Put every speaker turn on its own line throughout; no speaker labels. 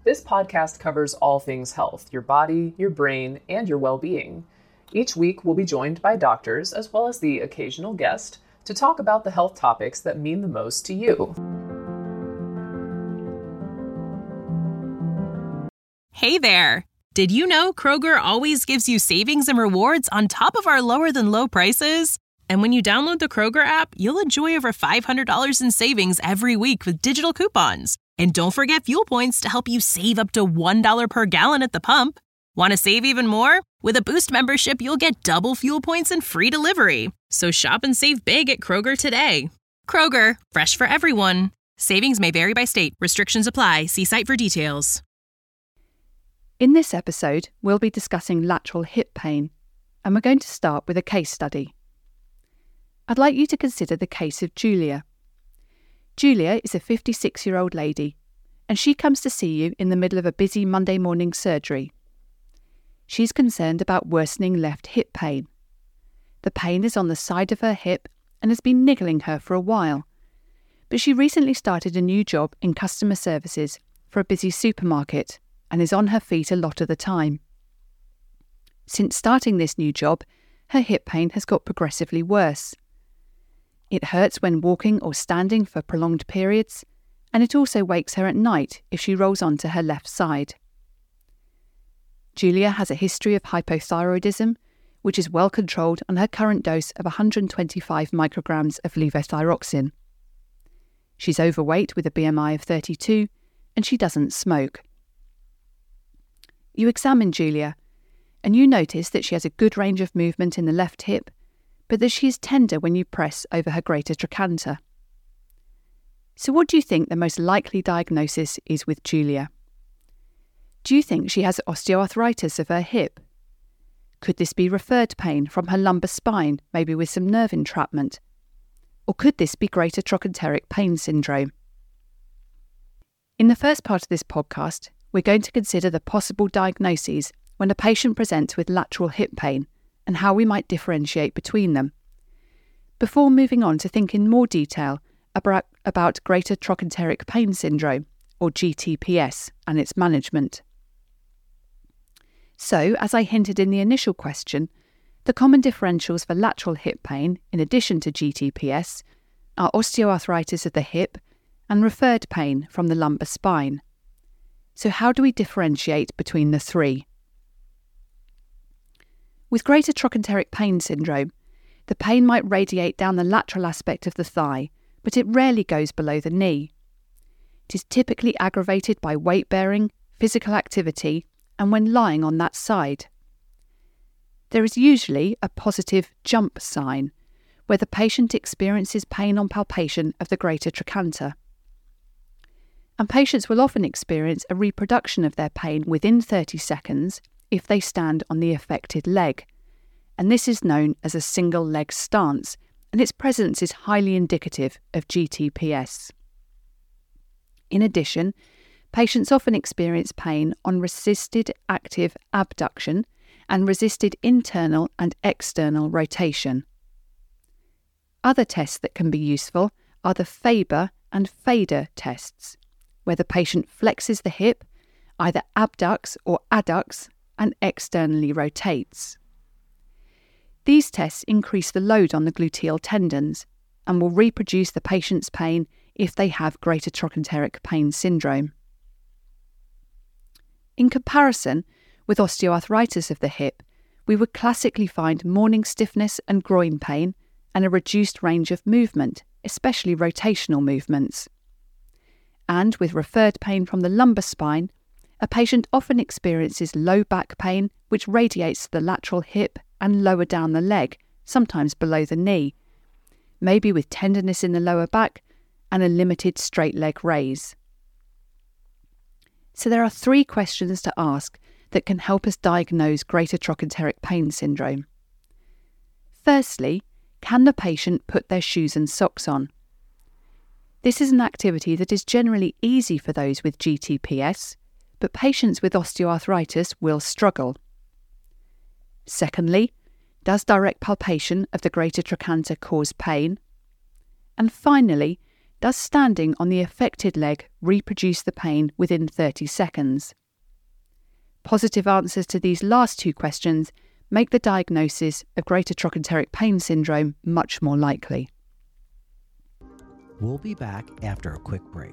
This podcast covers all things health, your body, your brain, and your well-being. Each week, we'll be joined by doctors, as well as the occasional guest, to talk about the health topics that mean the most to you.
Hey there! Did you know Kroger always gives you savings and rewards on top of our lower-than-low prices? And when you download the Kroger app, you'll enjoy over $500 in savings every week with digital coupons. And don't forget fuel points to help you save up to $1 per gallon at the pump. Want to save even more? With a Boost membership, you'll get double fuel points and free delivery. So shop and save big at Kroger today. Kroger, fresh for everyone. Savings may vary by state. Restrictions apply. See site for details.
In this episode, we'll be discussing lateral hip pain, and we're going to start with a case study. I'd like you to consider the case of Julia. Julia is a 56-year-old lady, and she comes to see you in the middle of a busy Monday morning surgery. She's concerned about worsening left hip pain. The pain is on the side of her hip and has been niggling her for a while, but she recently started a new job in customer services for a busy supermarket and is on her feet a lot of the time. Since starting this new job, her hip pain has got progressively worse. It hurts when walking or standing for prolonged periods, and it also wakes her at night if she rolls onto her left side. Julia has a history of hypothyroidism, which is well controlled on her current dose of 125 micrograms of levothyroxine. She's overweight with a BMI of 32, and she doesn't smoke. You examine Julia, and you notice that she has a good range of movement in the left hip, but that she is tender when you press over her greater trochanter. So what do you think the most likely diagnosis is with Julia? Do you think she has osteoarthritis of her hip? Could this be referred pain from her lumbar spine, maybe with some nerve entrapment? Or could this be greater trochanteric pain syndrome? In the first part of this podcast, we're going to consider the possible diagnoses when a patient presents with lateral hip pain and how we might differentiate between them, before moving on to think in more detail about greater trochanteric pain syndrome, or GTPS, and its management. So, as I hinted in the initial question, the common differentials for lateral hip pain, in addition to GTPS, are osteoarthritis of the hip and referred pain from the lumbar spine. So how do we differentiate between the three? With greater trochanteric pain syndrome, the pain might radiate down the lateral aspect of the thigh, but it rarely goes below the knee. It is typically aggravated by weight bearing, physical activity, and when lying on that side. There is usually a positive jump sign, where the patient experiences pain on palpation of the greater trochanter. And patients will often experience a reproduction of their pain within 30 seconds if they stand on the affected leg, and this is known as a single leg stance, and its presence is highly indicative of GTPS. In addition, patients often experience pain on resisted active abduction and resisted internal and external rotation. Other tests that can be useful are the Faber and Fader tests, where the patient flexes the hip, either abducts or adducts, and externally rotates. These tests increase the load on the gluteal tendons and will reproduce the patient's pain if they have greater trochanteric pain syndrome. In comparison with osteoarthritis of the hip, we would classically find morning stiffness and groin pain and a reduced range of movement, especially rotational movements. And with referred pain from the lumbar spine, a patient often experiences low back pain which radiates to the lateral hip and lower down the leg, sometimes below the knee, maybe with tenderness in the lower back and a limited straight leg raise. So there are three questions to ask that can help us diagnose greater trochanteric pain syndrome. Firstly, can the patient put their shoes and socks on? This is an activity that is generally easy for those with GTPS, but patients with osteoarthritis will struggle. Secondly, does direct palpation of the greater trochanter cause pain? And finally, does standing on the affected leg reproduce the pain within 30 seconds? Positive answers to these last two questions make the diagnosis of greater trochanteric pain syndrome much more likely.
We'll be back after a quick break.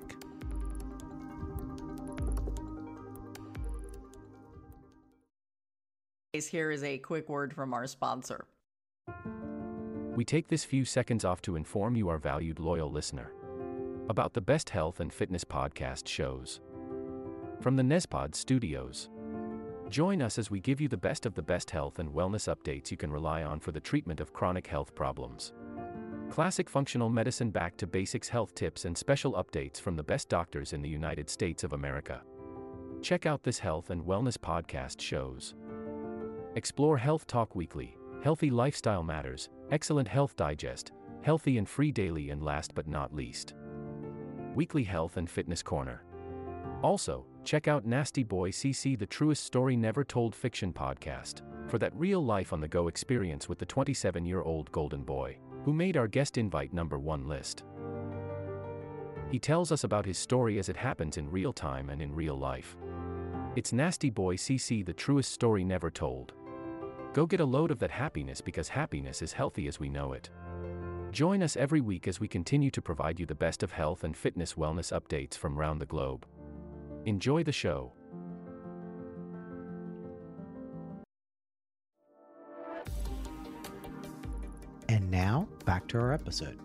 Here is a quick word from our sponsor.
We take this few seconds off to inform you, our valued loyal listener, about the best health and fitness podcast shows from the Nezpod studios. Join us as we give you the best of the best health and wellness updates you can rely on for the treatment of chronic health problems. Classic functional medicine back to basics health tips and special updates from the best doctors in the United States of America. Check out this health and wellness podcast shows. Explore Health Talk Weekly, Healthy Lifestyle Matters, Excellent Health Digest, Healthy and Free Daily, and last but not least, Weekly Health and Fitness Corner. Also, check out Nasty Boy CC, the truest story never told fiction podcast, for that real life on the go experience with the 27-year-old golden boy, who made our guest invite #1 list. He tells us about his story as it happens in real time and in real life. It's Nasty Boy CC, the truest story never told. Go get a load of that happiness, because happiness is healthy as we know it. Join us every week as we continue to provide you the best of health and fitness wellness updates from around the globe. Enjoy the show.
And now, back to our episode.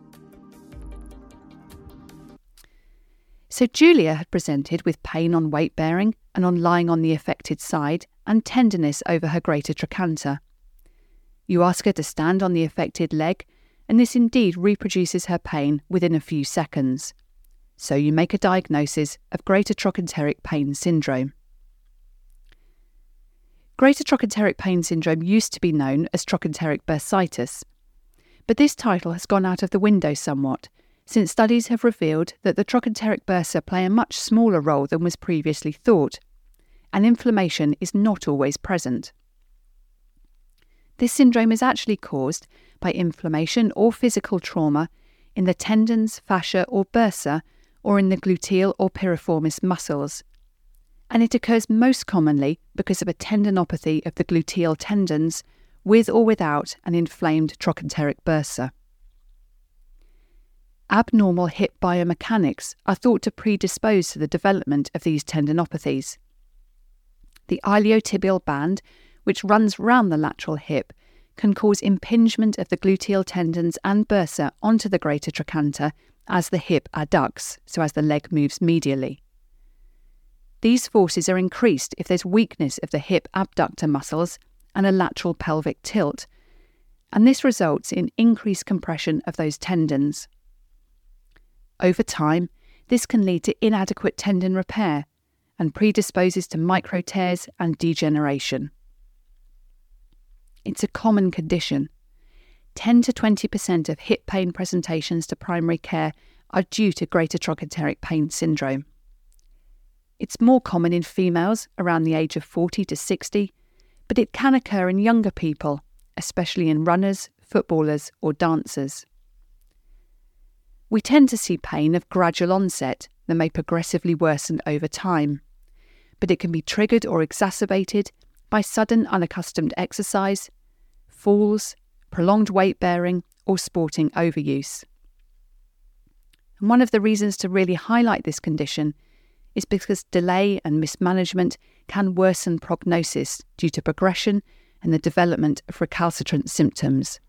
So Julia had presented with pain on weight bearing and on lying on the affected side, and tenderness over her greater trochanter. You ask her to stand on the affected leg, and this indeed reproduces her pain within a few seconds. So you make a diagnosis of greater trochanteric pain syndrome. Greater trochanteric pain syndrome used to be known as trochanteric bursitis, but this title has gone out of the window somewhat, since studies have revealed that the trochanteric bursa play a much smaller role than was previously thought, and inflammation is not always present. This syndrome is actually caused by inflammation or physical trauma in the tendons, fascia or bursa, or in the gluteal or piriformis muscles, and it occurs most commonly because of a tendinopathy of the gluteal tendons with or without an inflamed trochanteric bursa. Abnormal hip biomechanics are thought to predispose to the development of these tendinopathies. The iliotibial band, which runs round the lateral hip, can cause impingement of the gluteal tendons and bursa onto the greater trochanter as the hip adducts, so as the leg moves medially. These forces are increased if there's weakness of the hip abductor muscles and a lateral pelvic tilt, and this results in increased compression of those tendons. Over time, this can lead to inadequate tendon repair and predisposes to micro tears and degeneration. It's a common condition. 10 to 20% of hip pain presentations to primary care are due to greater trochanteric pain syndrome. It's more common in females around the age of 40 to 60, but it can occur in younger people, especially in runners, footballers or dancers. We tend to see pain of gradual onset that may progressively worsen over time, but it can be triggered or exacerbated by sudden unaccustomed exercise, falls, prolonged weight bearing or sporting overuse. And one of the reasons to really highlight this condition is because delay and mismanagement can worsen prognosis due to progression and the development of recalcitrant symptoms.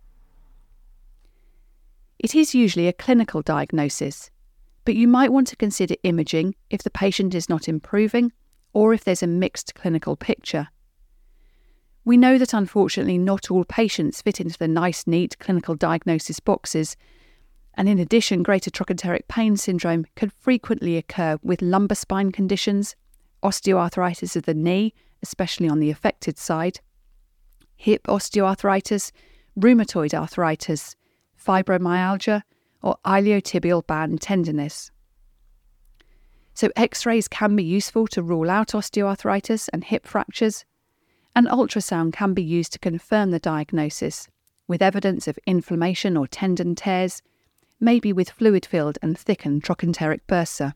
It is usually a clinical diagnosis, but you might want to consider imaging if the patient is not improving or if there's a mixed clinical picture. We know that unfortunately not all patients fit into the nice, neat clinical diagnosis boxes, and in addition, greater trochanteric pain syndrome can frequently occur with lumbar spine conditions, osteoarthritis of the knee, especially on the affected side, hip osteoarthritis, rheumatoid arthritis, fibromyalgia, or iliotibial band tenderness. So X-rays can be useful to rule out osteoarthritis and hip fractures, and ultrasound can be used to confirm the diagnosis, with evidence of inflammation or tendon tears, maybe with fluid-filled and thickened trochanteric bursa.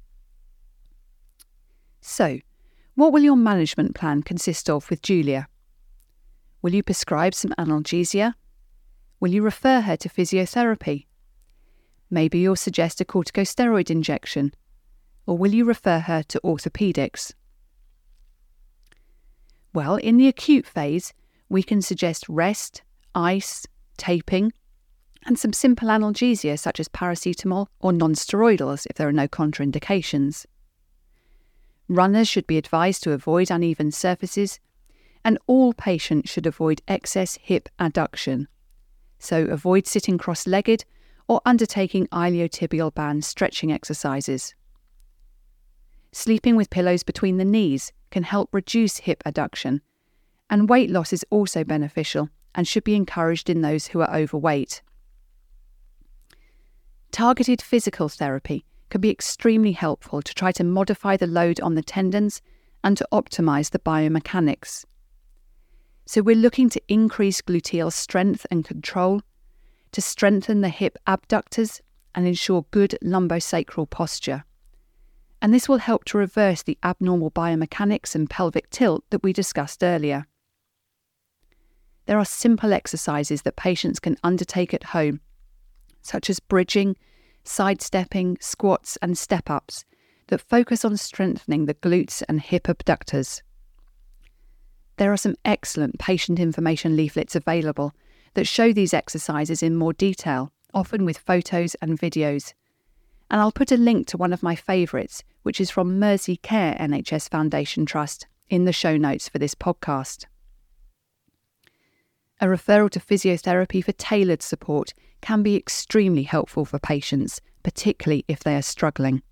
So, what will your management plan consist of with Julia? Will you prescribe some analgesia? Will you refer her to physiotherapy? Maybe you'll suggest a corticosteroid injection, or will you refer her to orthopaedics? Well, in the acute phase, we can suggest rest, ice, taping, and some simple analgesia such as paracetamol or non-steroidals if there are no contraindications. Runners should be advised to avoid uneven surfaces, and all patients should avoid excess hip adduction. So avoid sitting cross-legged or undertaking iliotibial band stretching exercises. Sleeping with pillows between the knees can help reduce hip adduction, and weight loss is also beneficial and should be encouraged in those who are overweight. Targeted physical therapy can be extremely helpful to try to modify the load on the tendons and to optimise the biomechanics. So we're looking to increase gluteal strength and control, to strengthen the hip abductors and ensure good lumbosacral posture. And this will help to reverse the abnormal biomechanics and pelvic tilt that we discussed earlier. There are simple exercises that patients can undertake at home, such as bridging, sidestepping, squats and step-ups that focus on strengthening the glutes and hip abductors. There are some excellent patient information leaflets available that show these exercises in more detail, often with photos and videos. And I'll put a link to one of my favourites, which is from Mersey Care NHS Foundation Trust, in the show notes for this podcast. A referral to physiotherapy for tailored support can be extremely helpful for patients, particularly if they are struggling.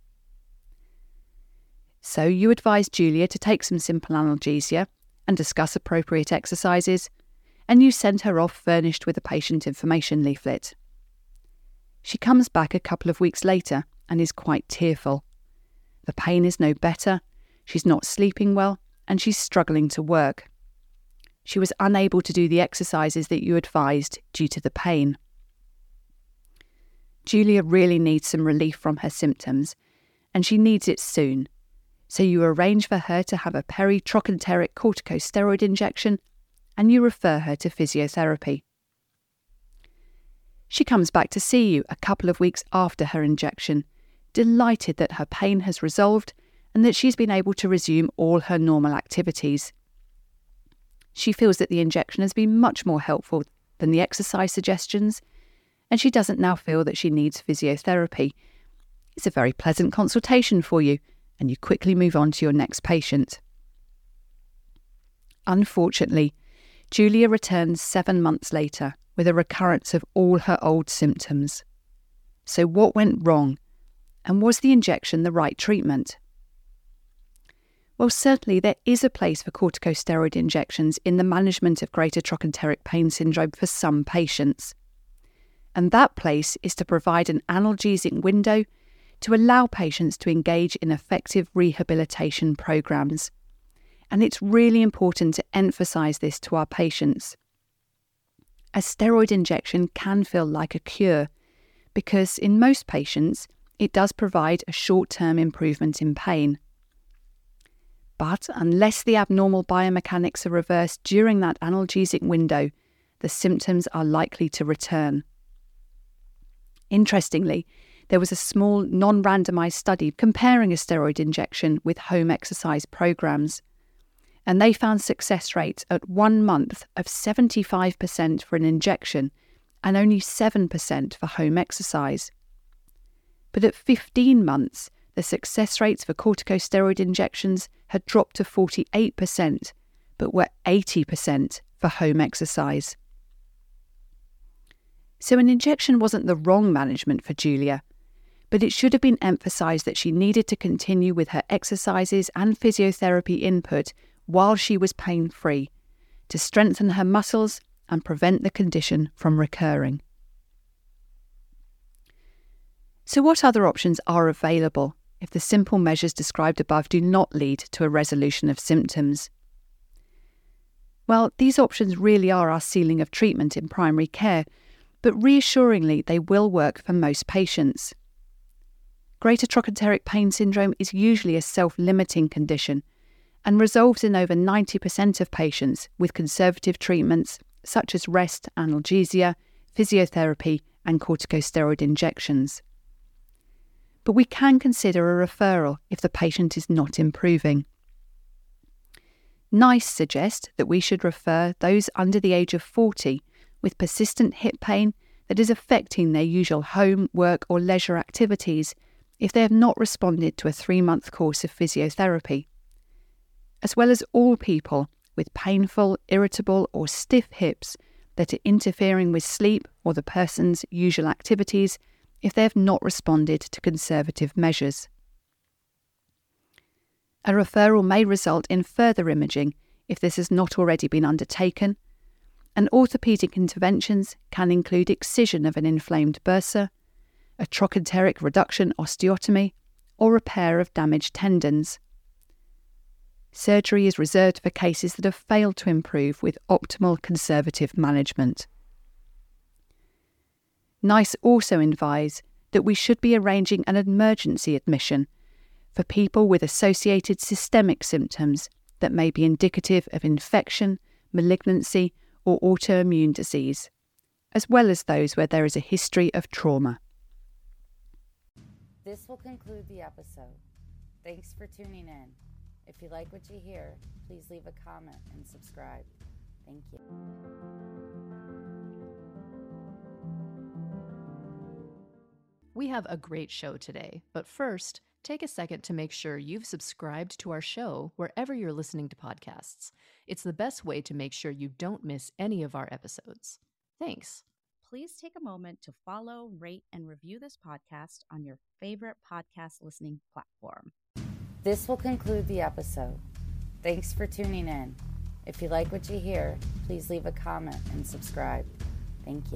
So you advise Julia to take some simple analgesia and discuss appropriate exercises, and you send her off furnished with a patient information leaflet. She comes back a couple of weeks later and is quite tearful. The pain is no better, she's not sleeping well, and she's struggling to work. She was unable to do the exercises that you advised due to the pain. Julia really needs some relief from her symptoms, and she needs it soon. So you arrange for her to have a peritrochanteric corticosteroid injection, and you refer her to physiotherapy. She comes back to see you a couple of weeks after her injection, delighted that her pain has resolved and that she's been able to resume all her normal activities. She feels that the injection has been much more helpful than the exercise suggestions, and she doesn't now feel that she needs physiotherapy. It's a very pleasant consultation for you, and you quickly move on to your next patient. Unfortunately, Julia returns 7 months later with a recurrence of all her old symptoms. So what went wrong? And was the injection the right treatment? Well, certainly there is a place for corticosteroid injections in the management of greater trochanteric pain syndrome for some patients. And that place is to provide an analgesic window to allow patients to engage in effective rehabilitation programs. And it's really important to emphasise this to our patients. A steroid injection can feel like a cure because in most patients it does provide a short-term improvement in pain. But unless the abnormal biomechanics are reversed during that analgesic window, the symptoms are likely to return. Interestingly, there was a small non-randomised study comparing a steroid injection with home exercise programs, and they found success rates at 1 month of 75% for an injection and only 7% for home exercise. But at 15 months, the success rates for corticosteroid injections had dropped to 48%, but were 80% for home exercise. So an injection wasn't the wrong management for Julia, but it should have been emphasised that she needed to continue with her exercises and physiotherapy input while she was pain-free, to strengthen her muscles and prevent the condition from recurring. So what other options are available if the simple measures described above do not lead to a resolution of symptoms? Well, these options really are our ceiling of treatment in primary care, but reassuringly they will work for most patients. Greater trochanteric pain syndrome is usually a self-limiting condition and resolves in over 90% of patients with conservative treatments such as rest, analgesia, physiotherapy and corticosteroid injections. But we can consider a referral if the patient is not improving. NICE suggests that we should refer those under the age of 40 with persistent hip pain that is affecting their usual home, work or leisure activities if they have not responded to a 3-month course of physiotherapy, as well as all people with painful, irritable or stiff hips that are interfering with sleep or the person's usual activities if they have not responded to conservative measures. A referral may result in further imaging if this has not already been undertaken, and orthopaedic interventions can include excision of an inflamed bursa, a trochanteric reduction osteotomy, or repair of damaged tendons. Surgery is reserved for cases that have failed to improve with optimal conservative management. NICE also advise that we should be arranging an emergency admission for people with associated systemic symptoms that may be indicative of infection, malignancy, or autoimmune disease, as well as those where there is a history of trauma.
This will conclude the episode. Thanks for tuning in. If you like what you hear, please leave a comment and subscribe. Thank you.
We have a great show today, but first, take a second to make sure you've subscribed to our show wherever you're listening to podcasts. It's the best way to make sure you don't miss any of our episodes. Thanks.
Please take a moment to follow, rate, and review this podcast on your favorite podcast listening platform.
This will conclude the episode. Thanks for tuning in. If you like what you hear, please leave a comment and subscribe. Thank you.